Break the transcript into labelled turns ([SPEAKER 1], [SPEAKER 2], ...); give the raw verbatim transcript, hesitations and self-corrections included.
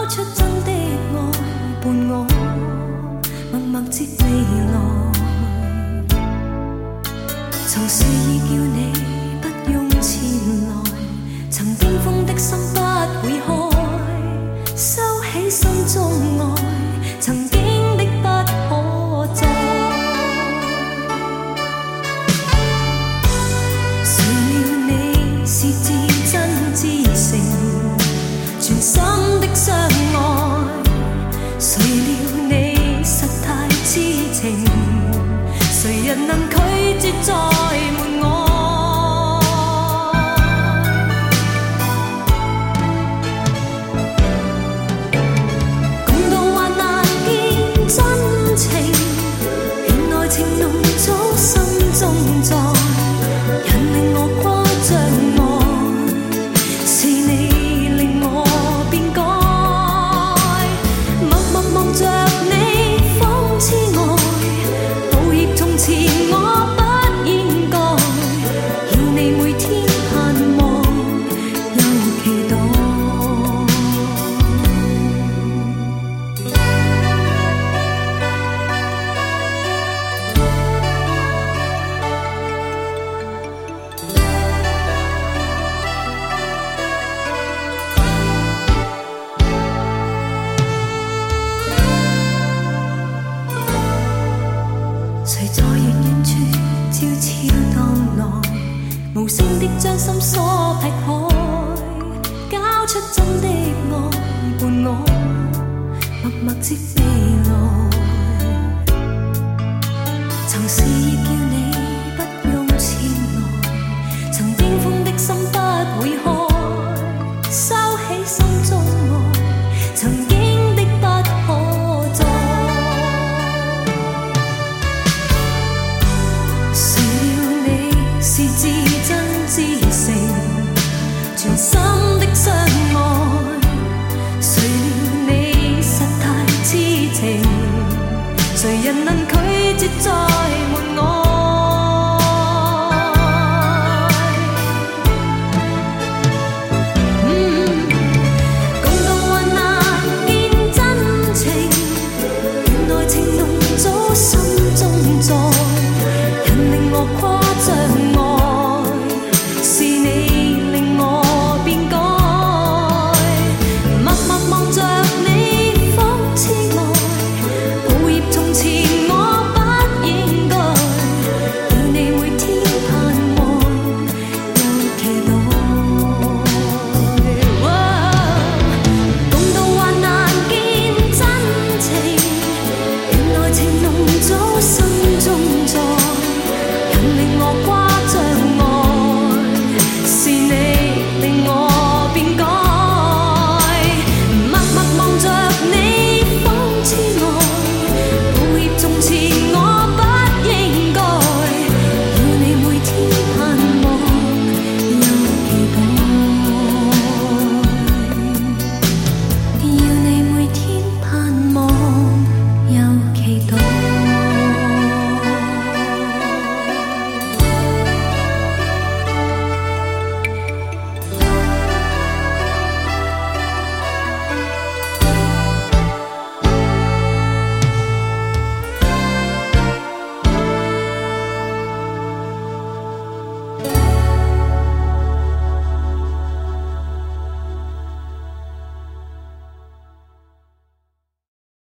[SPEAKER 1] 出真的愛伴我，默默接未來。從誰已叫你不用前來？曾冰封的心不會開，收起心中愛，曾經的不可再。誰料你是至真至誠，全心的相愛。誰料你實太痴情，誰人能拒絕再瞞我？共度患難見真情，願愛情濃早心中在，引領我跨障礙，是你令我變改。默默望着你方痴愛，抱歉從前我不應該，要你每天盼望又期待。誰在遠遠處悄悄蕩來，無聲的將心鎖劈開，交出真的愛伴我，默默接